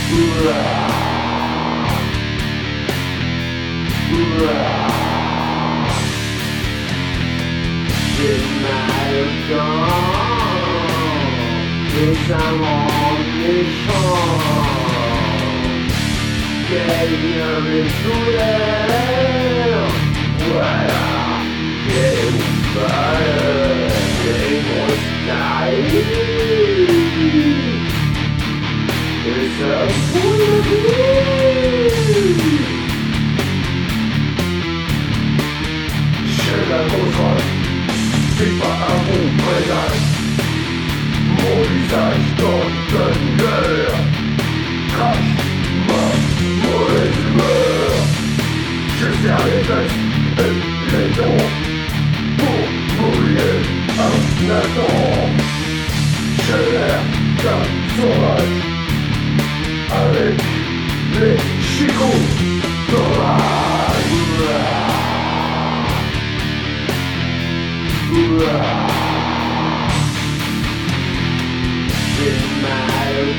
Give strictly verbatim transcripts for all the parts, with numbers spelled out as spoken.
J'ai mal au temps, et ça m'en méchant. Quelqu'un me soulève, voilà, j'ai ouvert, j'ai mon style. Et ça fout le bruit. J'ai la console, c'est pas un bon présage. Mon visage donne de l'heure. Crache ma mauvaise humeur. Je serre les fesses et les dents pour mouiller un instant. J'ai l'air d'un sauvage avec les chicots sauvages. J'ai mal au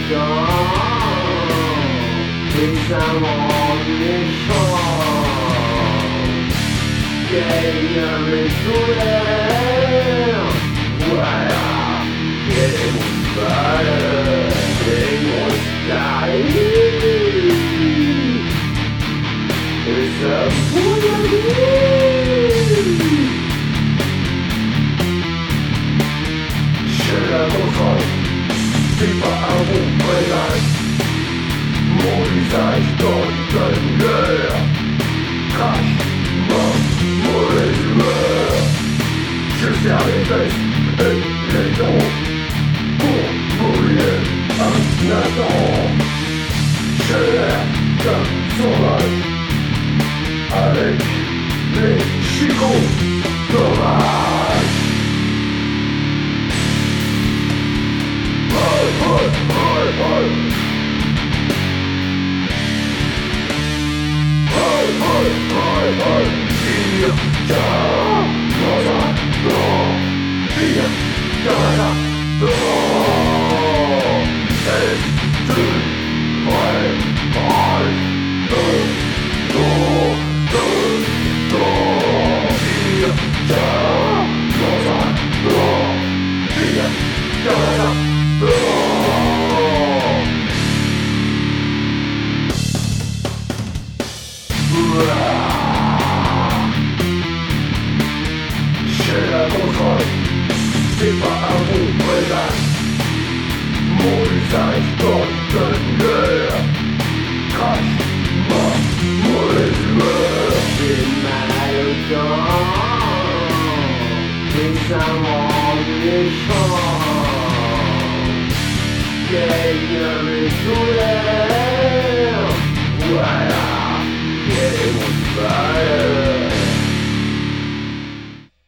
temps, et ça m'en méchant. Quelqu'un me soulève, voilà, j'ai mon valeur et mon style. Et ça fout la vie. J'ai la console, c'est pas un bon présage. Mon visage donne de l'heure. Crache ma mauvaise humeur. Je serre les fesses et les dents pour mouiller un instant. J'ai l'air d'un sauvage avec les chicots sauvages. Hey, hey, hey, hey. Hey, hey, hey, hey. Viens, viens, dans un blanc. Viens, dans un blanc. Et tu prépares de l'eau, de l'eau. Viens, viens, dans un blanc. Viens, dans un blanc. J'ai la console, c'est pas un bon présage. Mon visage donne de l'heure. Crache ma mauvaise humeur. J'ai mal au temps, et ça m'en méchant. Quelqu'un me soulève.